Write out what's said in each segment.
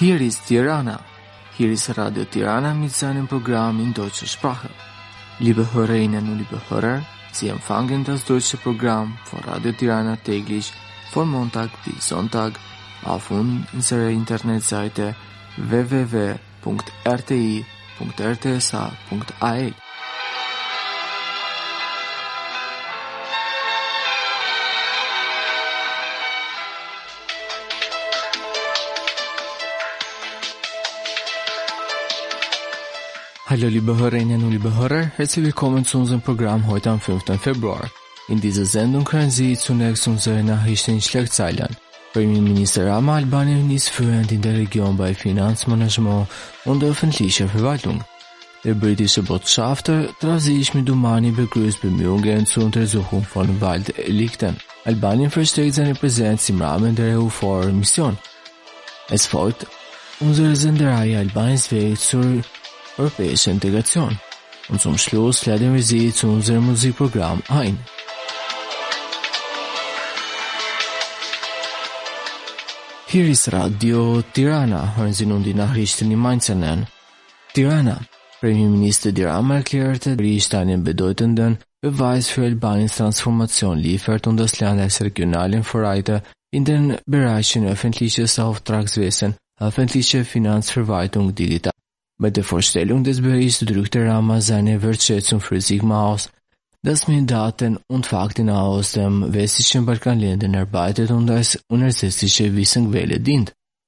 Hier ist Tirana. Hier ist Radio Tirana mit seinem Programm in deutscher Sprache. Liebe Hörerinnen und liebe Hörer, Sie empfangen das deutsche Programm von Radio Tirana täglich von Montag bis Sonntag auf unserer Internetseite www.rti.rtsa.al. Hallo liebe Hörerinnen und liebe Hörer, herzlich willkommen zu unserem Programm heute am 5. Februar. In dieser Sendung hören Sie zunächst unsere Nachrichten in Schlagzeilen. Premierminister Rama Albanien ist führend in der Region bei Finanzmanagement und öffentlicher Verwaltung. Der britische Botschafter traf sich mit Omani begrüßt Bemühungen zur Untersuchung von Walddelikten. Albanien verstärkt seine Präsenz im Rahmen der EUFOR-Mission. Es folgt unsere Sendereihe Albaniens Weg zur europäische Integration. Und zum Schluss laden wir Sie zu unserem Musikprogramm ein. Hier ist Radio Tirana. Hören Sie nun die Nachrichten im Einzelnen. Tirana. Premierminister Rama erklärte, der Bericht einen bedeutenden Beweis für Albaniens Transformation liefert und das Land als regionalen Vorreiter in den Bereichen öffentliches Auftragswesen, öffentliche Finanzverwaltung, digital. Bei der Vorstellung des Berichts drückte Rama seine Wertschätzung für Sigma aus, das mit Daten und Fakten aus den westlichen Balkanländern arbeitet und als unersetzliche Wissensquelle dient.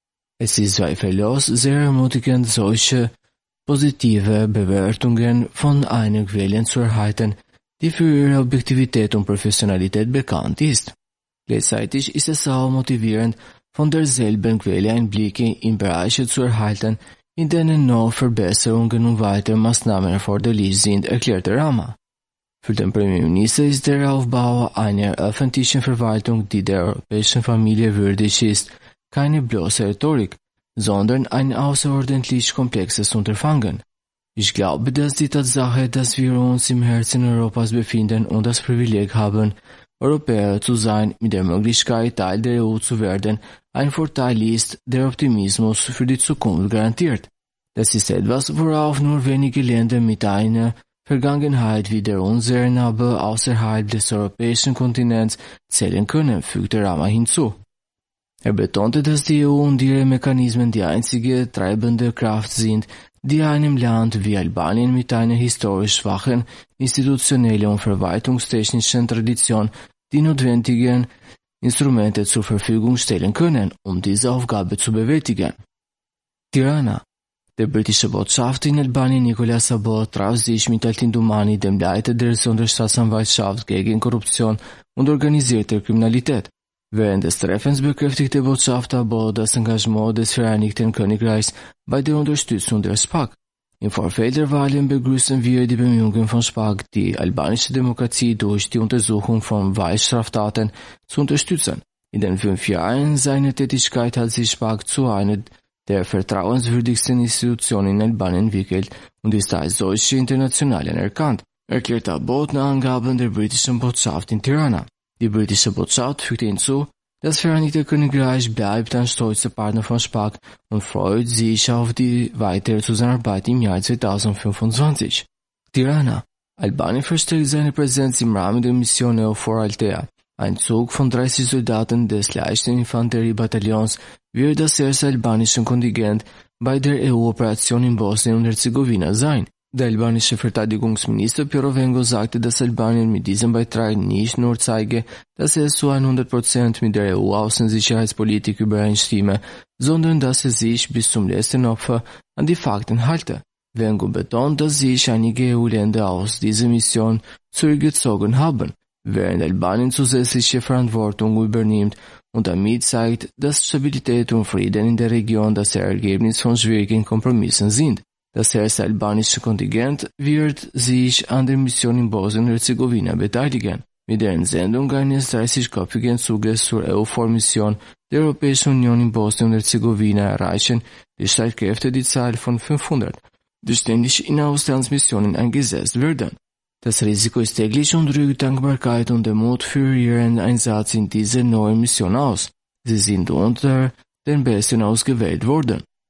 Es ist zweifellos sehr ermutigend, solche positive Bewertungen von einer Quelle zu erhalten, die für ihre Objektivität und Professionalität bekannt ist. Gleichzeitig ist es auch motivierend, von derselben Quelle Einblicke in Bereiche zu erhalten, in denen noch Verbesserungen und weitere Maßnahmen erforderlich sind, erklärte Rama. Für den Premierminister ist der Aufbau einer öffentlichen Verwaltung, die der europäischen Familie würdig ist, keine bloße Rhetorik, sondern ein außerordentlich komplexes Unterfangen. Ich glaube, dass die Tatsache, dass wir uns im Herzen Europas befinden und das Privileg haben, Europäer zu sein, mit der Möglichkeit, Teil der EU zu werden, ein Vorteil ist, der Optimismus für die Zukunft garantiert. Das ist etwas, worauf nur wenige Länder mit einer Vergangenheit wie der unseren, aber außerhalb des europäischen Kontinents zählen können, fügte Rama hinzu. Er betonte, dass die EU und ihre Mechanismen die einzige treibende Kraft sind, die einem Land wie Albanien mit einer historisch schwachen institutionellen und verwaltungstechnischen Tradition die notwendigen Instrumente zur Verfügung stellen können, um diese Aufgabe zu bewältigen. Tirana. Der britische Botschafter in Albanien Nicolas Sabot traf sich mit Altin Omani, dem Leiter der Sonderstaatsanwaltschaft gegen Korruption und organisierte Kriminalität. Während des Treffens bekräftigte Botschafter Sabot das Engagement des Vereinigten Königreichs bei der Unterstützung der SPAC. Im Vorfeld der Wahlen begrüßen wir die Bemühungen von SPAC, die albanische Demokratie durch die Untersuchung von Wahlstraftaten zu unterstützen. In den 5 Jahren seiner Tätigkeit hat sich SPAC zu einer der vertrauenswürdigsten Institutionen in Albanien entwickelt und ist als solche international anerkannt, erklärte Abbott nach Angaben der britischen Botschaft in Tirana. Die britische Botschaft fügte hinzu, das Vereinigte Königreich bleibt ein stolzer Partner von SPAC und freut sich auf die weitere Zusammenarbeit im Jahr 2025. Tirana. Albanien verstärkt seine Präsenz im Rahmen der Mission EUFOR Althea. Ein Zug von 30 Soldaten des leichten Infanteriebataillons wird das erste albanische Kontingent bei der EU-Operation in Bosnien und Herzegowina sein. Der albanische Verteidigungsminister Pirovenko sagte, dass Albanien mit diesem Beitrag nicht nur zeige, dass es zu 100% mit der EU-Außensicherheitspolitik übereinstimme, sondern dass es sich bis zum letzten Opfer an die Fakten halte. Venko betont, dass sich einige EU-Länder aus dieser Mission zurückgezogen haben, während Albanien zusätzliche Verantwortung übernimmt und damit zeigt, dass Stabilität und Frieden in der Region das Ergebnis von schwierigen Kompromissen sind. Das erste albanische Kontingent wird sich an der Mission in Bosnien und Herzegowina beteiligen. Mit der Entsendung eines 30-köpfigen Zuges zur EUFOR-Mission der Europäischen Union in Bosnien und Herzegowina erreichen die Streitkräfte die Zahl von 500, die ständig in Auslandsmissionen eingesetzt werden. Das Risiko ist täglich und drückt Dankbarkeit und Demut für ihren Einsatz in dieser neuen Mission aus. Sie sind unter den Besten ausgewählt worden.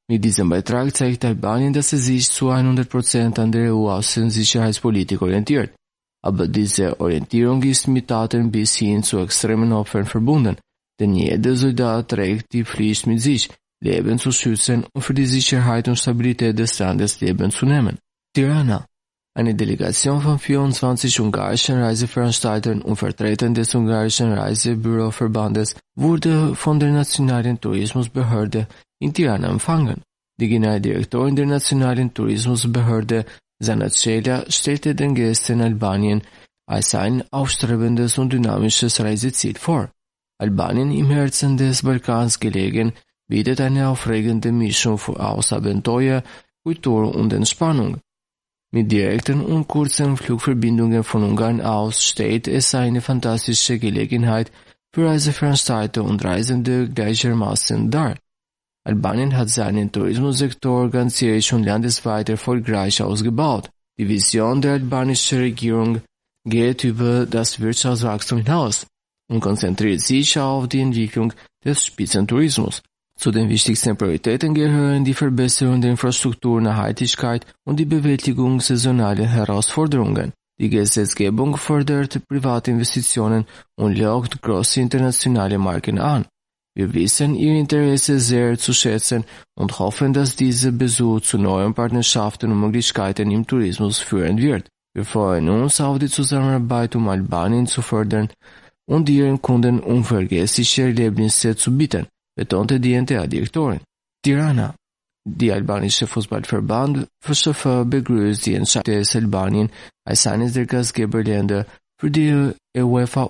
Mit diesem Beitrag zeigt Albanien, dass es sich zu 100% an der EU-Außen- und Sicherheitspolitik orientiert. Aber diese Orientierung ist mit Taten bis hin zu extremen Opfern verbunden, denn jeder Soldat trägt die Pflicht mit sich, Leben zu schützen und für die Sicherheit und Stabilität des Landes Leben zu nehmen. Tirana. Eine Delegation von 24 ungarischen Reiseveranstaltern und Vertretern des ungarischen Reisebüroverbandes wurde von der Nationalen Tourismusbehörde in Tirana empfangen. Die Generaldirektorin der Nationalen Tourismusbehörde, Zana Cela, stellte den Gästen Albanien als ein aufstrebendes und dynamisches Reiseziel vor. Albanien, im Herzen des Balkans gelegen, bietet eine aufregende Mischung aus Abenteuer, Kultur und Entspannung. Mit direkten und kurzen Flugverbindungen von Ungarn aus stellt es eine fantastische Gelegenheit für Reiseveranstalter und Reisende gleichermaßen dar. Albanien hat seinen Tourismussektor ganzjährig und landesweit erfolgreich ausgebaut. Die Vision der albanischen Regierung geht über das Wirtschaftswachstum hinaus und konzentriert sich auf die Entwicklung des Spitzentourismus. Zu den wichtigsten Prioritäten gehören die Verbesserung der Infrastruktur, Nachhaltigkeit und die Bewältigung saisonaler Herausforderungen. Die Gesetzgebung fördert private Investitionen und lockt große internationale Marken an. Wir wissen ihr Interesse sehr zu schätzen und hoffen, dass dieser Besuch zu neuen Partnerschaften und Möglichkeiten im Tourismus führen wird. Wir freuen uns auf die Zusammenarbeit, um Albanien zu fördern und ihren Kunden unvergessliche Erlebnisse zu bieten, betonte die NTA-Direktorin. Tirana. Die albanische Fußballverband FSF begrüßt die Entscheidung des Albanien als eines der Gastgeberländer für die UEFA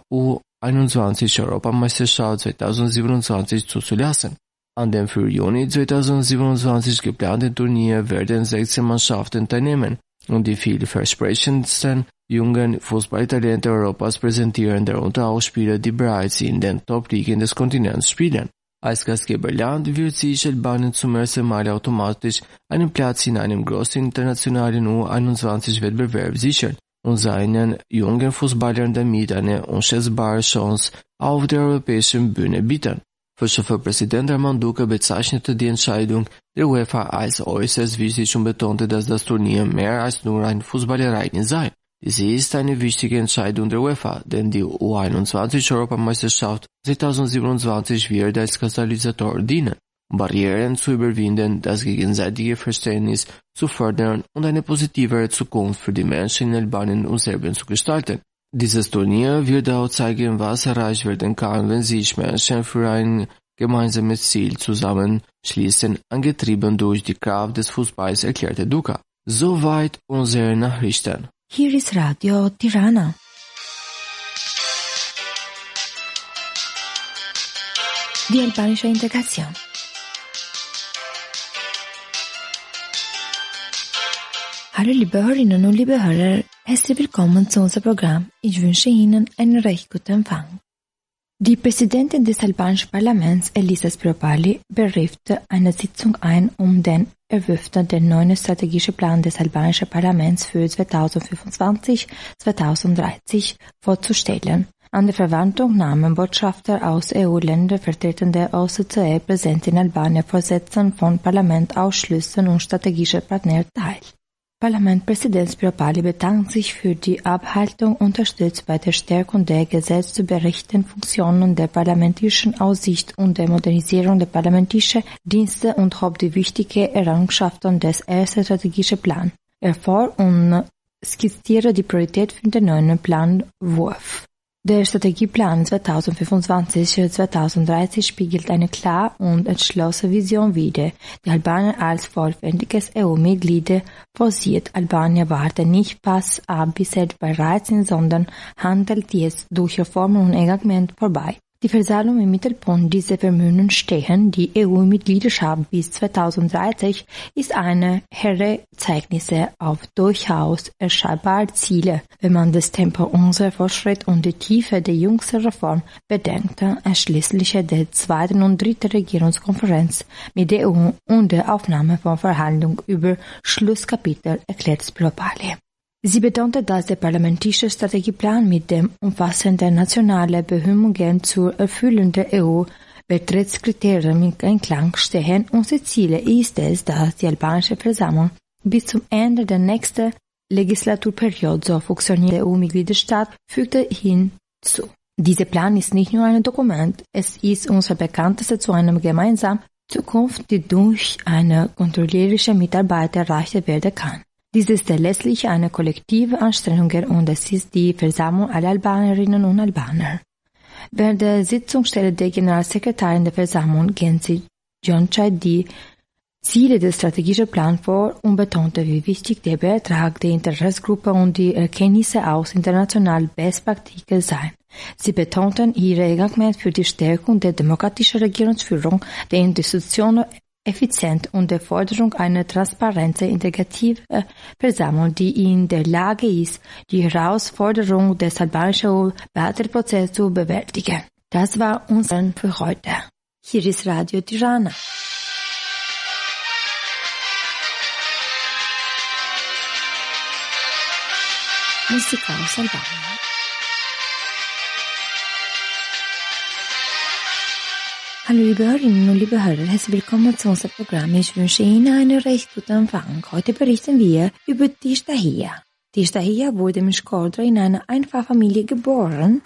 U21 Europameisterschaft 2027 zuzulassen. An dem für Juni 2027 geplanten Turnier werden 16 Mannschaften teilnehmen und die vielversprechendsten jungen Fußballtalente Europas präsentieren, darunter auch Spieler, die bereits in den Top-Ligen des Kontinents spielen. Als Gastgeberland wird sich Albanien zum ersten Mal automatisch einen Platz in einem großen internationalen U21-Wettbewerb sichern und seinen jungen Fußballern damit eine unschätzbare Chance auf der europäischen Bühne bieten. FSF-Präsident Armand Duca bezeichnete die Entscheidung der UEFA als äußerst wichtig und betonte, dass das Turnier mehr als nur ein Fußballereignis sei. Dies ist eine wichtige Entscheidung der UEFA, denn die U21-Europameisterschaft 2027 wird als Katalysator dienen, um Barrieren zu überwinden, das gegenseitige Verständnis zu fördern und eine positivere Zukunft für die Menschen in Albanien und Serbien zu gestalten. Dieses Turnier wird auch zeigen, was erreicht werden kann, wenn sich Menschen für ein gemeinsames Ziel zusammenschließen, angetrieben durch die Kraft des Fußballs, erklärte Duca. Soweit unsere Nachrichten. Hier ist Radio Tirana. Die albanische Integration. Hallo liebe Hörerinnen und liebe Hörer, herzlich willkommen zu unserem Programm. Ich wünsche Ihnen einen recht guten Empfang. Die Präsidentin des albanischen Parlaments, Elisa Spiropali, beriefte eine Sitzung ein, um den Entwürfen den neuen strategischen Plan des albanischen Parlaments für 2025-2030 vorzustellen. An der Verwandlung nahmen Botschafter aus EU-Ländern, vertretende OSZE, präsent in Albanien, Vorsitzenden von Parlamentausschüssen und strategische Partner teil. Parlamentpräsident Spiropali bedankt sich für die Abhaltung, unterstützt bei der Stärkung der gesetzgeberichten Funktionen der parlamentarischen Aufsicht und der Modernisierung der parlamentarischen Dienste und hob die wichtigen Errungenschaften des ersten strategischen Plans hervor und skizzierte die Priorität für den neuen Planwurf. Der Strategieplan 2025-2030 spiegelt eine klar und entschlossene Vision wider, die Albanien als vollwertiges EU-Mitglied vorsieht. Albanien warte nicht pass ab bisher bereit sind, sondern handelt jetzt durch Reformen und Engagement vorbei. Die Versammlung im Mittelpunkt dieser Bemühungen stehen. Die EU-Mitgliedschaft bis 2030 ist eine Herzeichnis auf durchaus erscheinbare Ziele, wenn man das Tempo unserer Fortschritt und die Tiefe der jüngsten Reform bedenkt, einschließlich der zweiten und dritten Regierungskonferenz mit der EU und der Aufnahme von Verhandlungen über Schlusskapitel, erklärt Spiropali. Sie betonte, dass der parlamentarische Strategieplan mit dem umfassenden nationalen Bemühungen zur Erfüllung der Beitrittskriterien im Einklang stehen. Unser Ziel ist es, dass die albanische Versammlung bis zum Ende der nächsten Legislaturperiode so funktioniert. Der EU-Mitgliedstaat fügte hinzu. Dieser Plan ist nicht nur ein Dokument, es ist unser bekannteste zu einer gemeinsamen Zukunft, die durch eine kontrollierische Mitarbeit erreicht werden kann. Dies ist letztlich eine kollektive Anstrengung und es ist die Versammlung aller Albanerinnen und Albaner. Während der Sitzung stellte der Generalsekretär der Versammlung, Genci Jonchai, die Ziele des strategischen Plans vor und betonte, wie wichtig der Beitrag der Interessengruppe und die Erkenntnisse aus internationalen Bestpraktiken seien. Sie betonten ihr Engagement für die Stärkung der demokratischen Regierungsführung, der Institutionen effizient und der Forderung einer transparenten, integrativen Versammlung, die in der Lage ist, die Herausforderung des albanischen Beitrittsprozesses zu bewältigen. Das war unser für heute. Hier ist Radio Tirana. Musik aus Albanien. Hallo liebe Hörerinnen und liebe Hörer, herzlich willkommen zu unserem Programm. Ich wünsche Ihnen einen recht guten Empfang. Heute berichten wir über Tishtahia. Tishtahia wurde in Shkodra in einer Einfachfamilie geboren.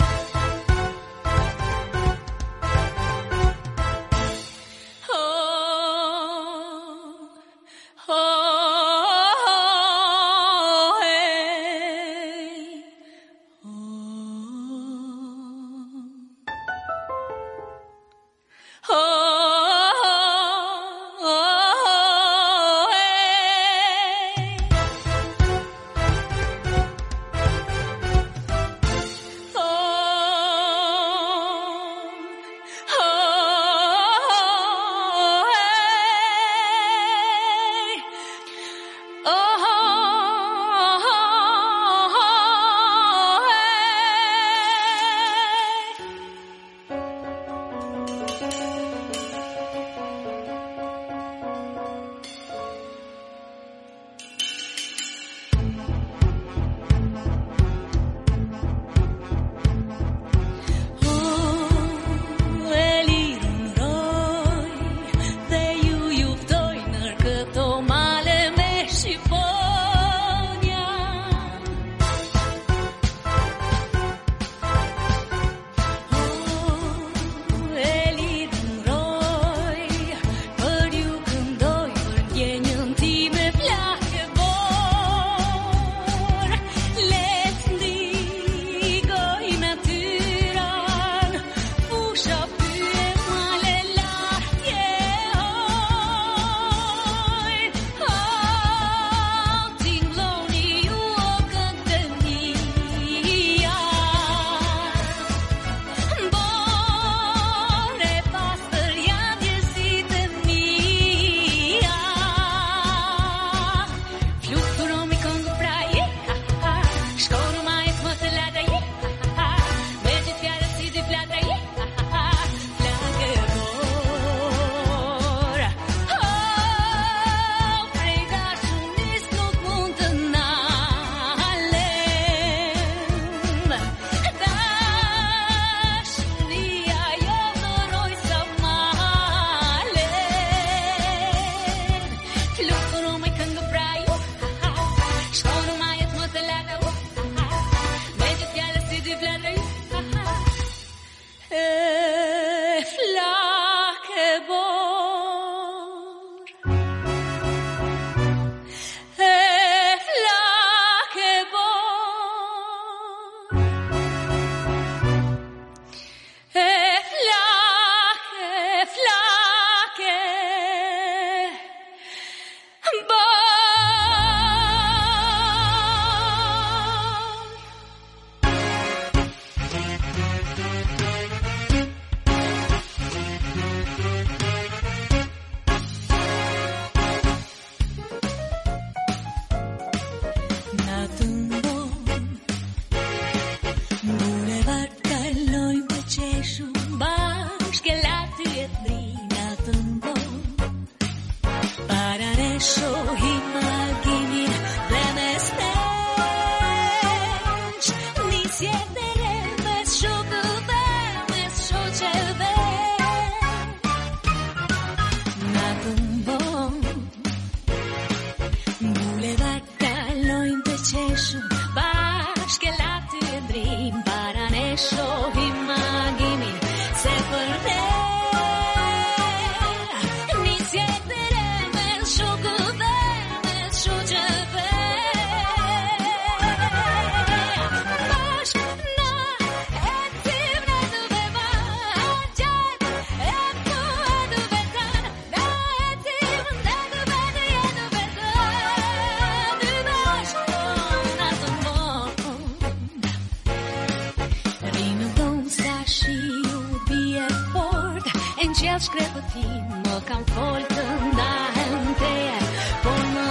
shkrepëtin, më kam folë të ndahem teje, por më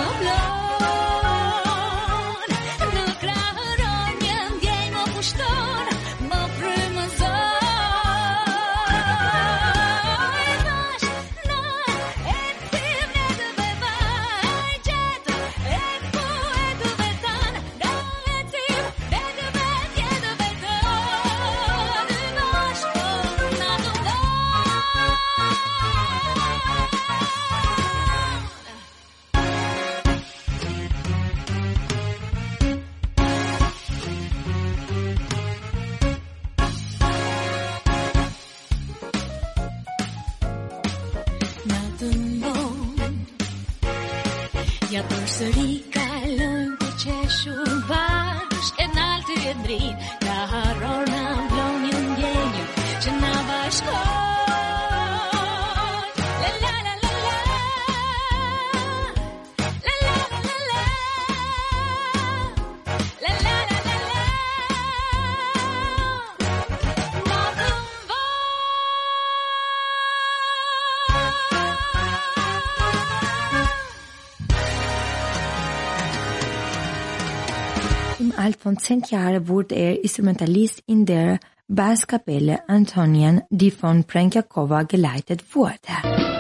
blon. Në krahëron një ndjej më pushton, më frymëzon. Ja përsëri kalojmë të qeshur bashkë, e nalë të jetë dritë, ka harror në vlon një ndjenjë që na bashkon. La la la la la, la la la la la, la la la la la, natën Im allt von 10 Jahren wurde Instrumentalist in der Baskapelle Antonien, die von Prentjakova geleitet wurde.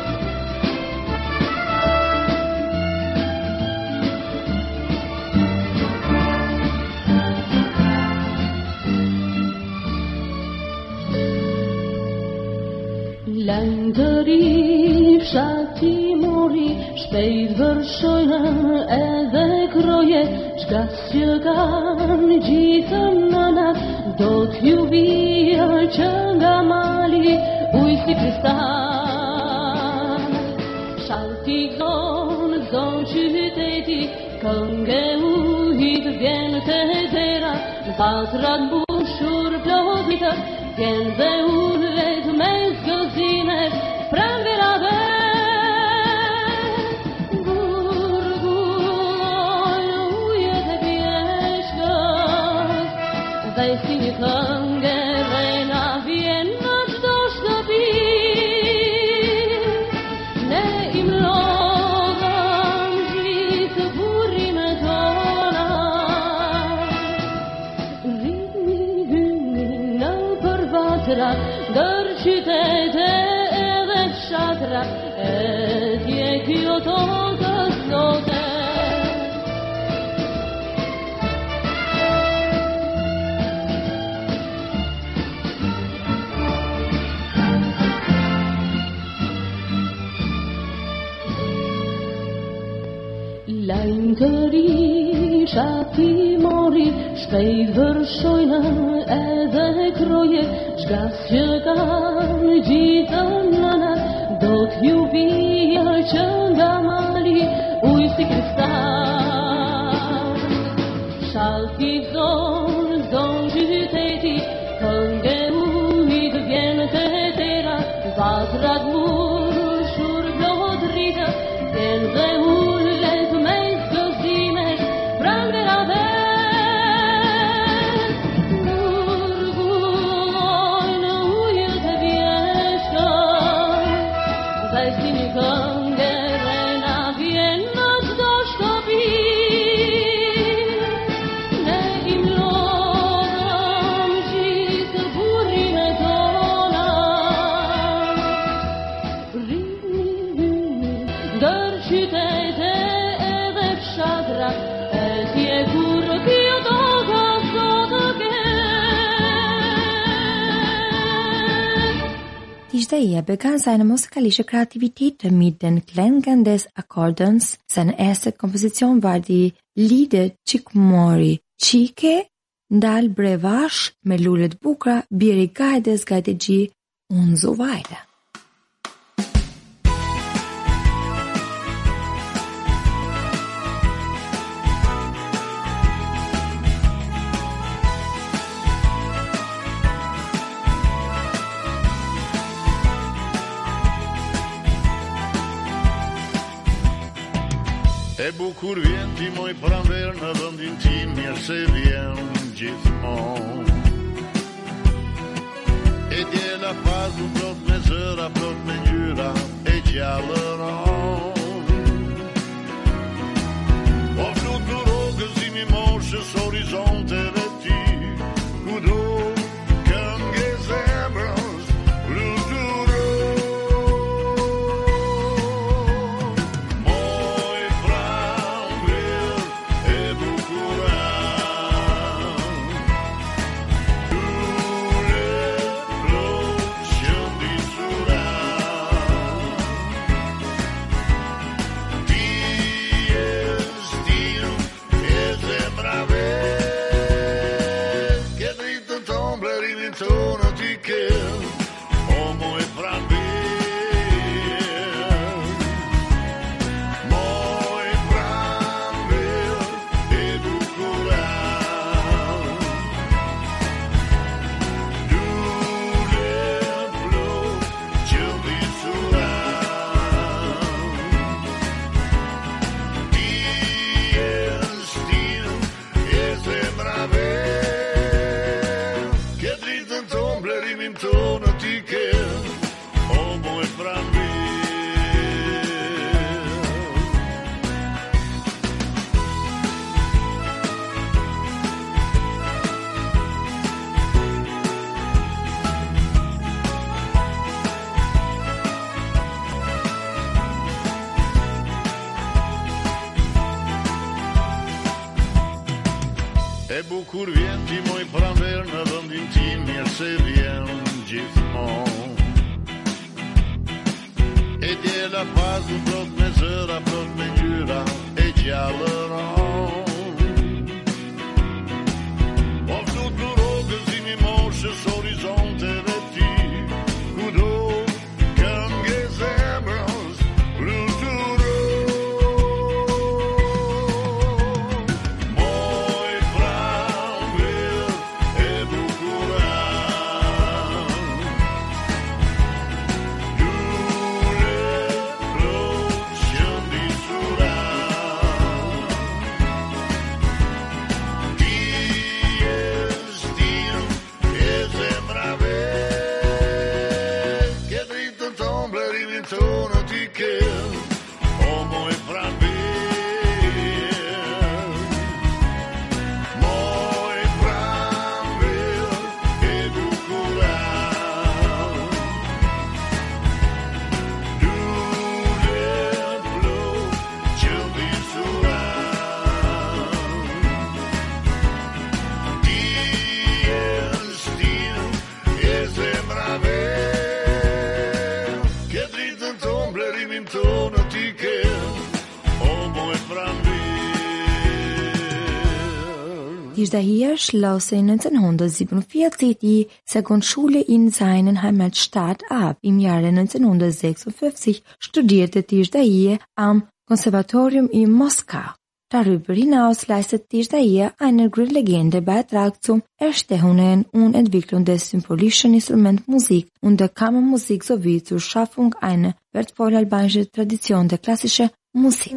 Langëri, fshati mori, shpejt vërshojnë edhe kroje, shkas që kanë gjithën nënat, do t'ju vija që nga mali, uj si kristal. Shalti zonë qyteti, kënge ujit vjen të dera, patrat mbushur plodita, vjen dhe unë vetë me zgëzime, pran verave. Gurgullojnë ujet e pjeshkës, dhe si një këngë rejna vjen në qdo shtëpi. Ne im lodhëm gjithë burime tona, rritmi hymi në përvatra, dër qytete edhe fshatra, e tje kjo tokës lote. Lajmë të ri, shati mori, shpejt vërshojnë edhe kroje, shkas që kanë gjithën nënat, do t'ju vija që nga mali, uj si kristal. Shalti zonë qyteti, kënge ujit vjen të tera, vatrat mbushur plodrita, vjen dhe ullet me zgëzime, pran verave. Gurgullojnë ujet e vjeshkës, dhe si një këngë rejna vjen në qdo shtëpi. Ne im lodhëm gjithë burime tona, rritmi hymi ndër qytete edhe fshatra, e tje kur kjo tokës do të ketë. Die Steier begann seine musikalische Kreativität mit den Klängen des Akkordeons. Seine erste Komposition war die Lieder Çikmori, Çike, Dal Brevash, me lule të bukura, Biri Gajdes, Gajdegji, und so weiter. E bukur vjen ti moj pranver në vendin tim, mirë se vjen gjithmonë. E E djela pasu plot me zëra, plot me ngjyra e gjallëron. Po fluturogën si mi moshës horizonteve ti, kudo këngë e zemrës fluturon. Moj pranver e bukuran, dule plot qëndisuran. Ti e stil e zemrave, che dritën ton blerimin tonë ti ke, o moj pranver. Moj pranver e bukuran, dule plot qëndisuran. Ti e stil e zemrave, che dritën ton blerimin tonë ti ke, o moj pranver. E bukur vjen ti moj pranver në vendin tim, mirë se vjen gjithmonë. E djela pasu plot me zëra, plot me ngjyra e gjallëron. Po fluturogën si mi moshës horizonteve ti, kudo këngë e zemrës fluturon. Moj pranver e bukuran, dule plot qëndisuran. Ti e stil e zemrave, che dritën ton blerimin tonë ti ke, o moj pranver. Moj pranver e bukuran, dule plot qëndisuran. Ti e stil e zemrave, che dritën ton blerimin tonë ti ke, o moj pranver. Tirdahier schloss 1947 die Sekundschule in seiner Heimatstadt ab. Im Jahre 1956 studierte Tirdahier am Konservatorium in Moskau. Darüber hinaus leistet Tirdahier einen grundlegenden Beitrag zur Erstehung und Entwicklung des symbolischen Instrumentmusik und der Kammermusik sowie zur Schaffung einer wertvollen albanischen Tradition der klassischen Musik.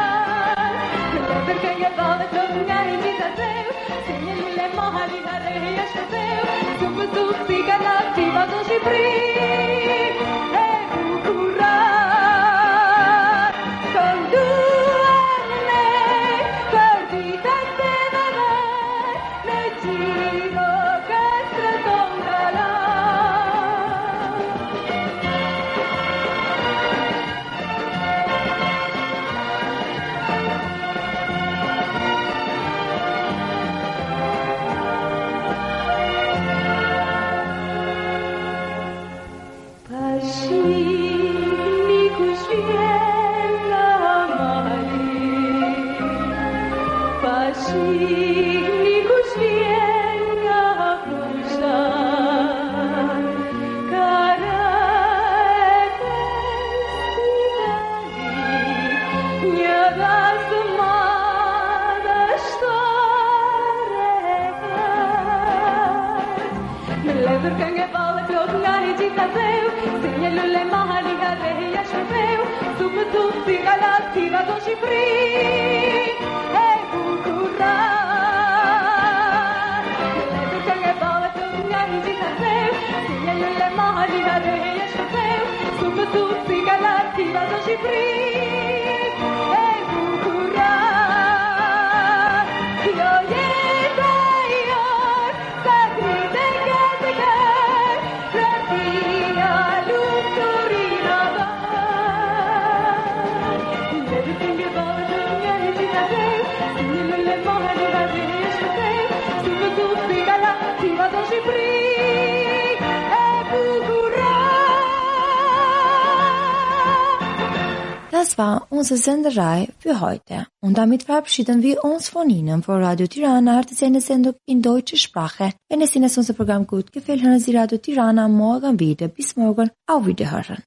Perché prin e bucurat. Le duce che bava tu mi amici da te, signe le mani a re e te, sub tutti galati vado ci prin e bucurat. Io iete io sagrite che te pratia lumturina da. Le duce che bava tu mi amici da te, signe le mani a re e te, sub tutti galati vado ci prin e bucurat. Das war unsere Senderei für heute. Und damit verabschieden wir uns von Ihnen von Radio Tirana, eine Sendung in deutscher Sprache. Wenn es Ihnen unser Programm gut gefällt, hören Sie Radio Tirana morgen wieder. Bis morgen, auf Wiederhören.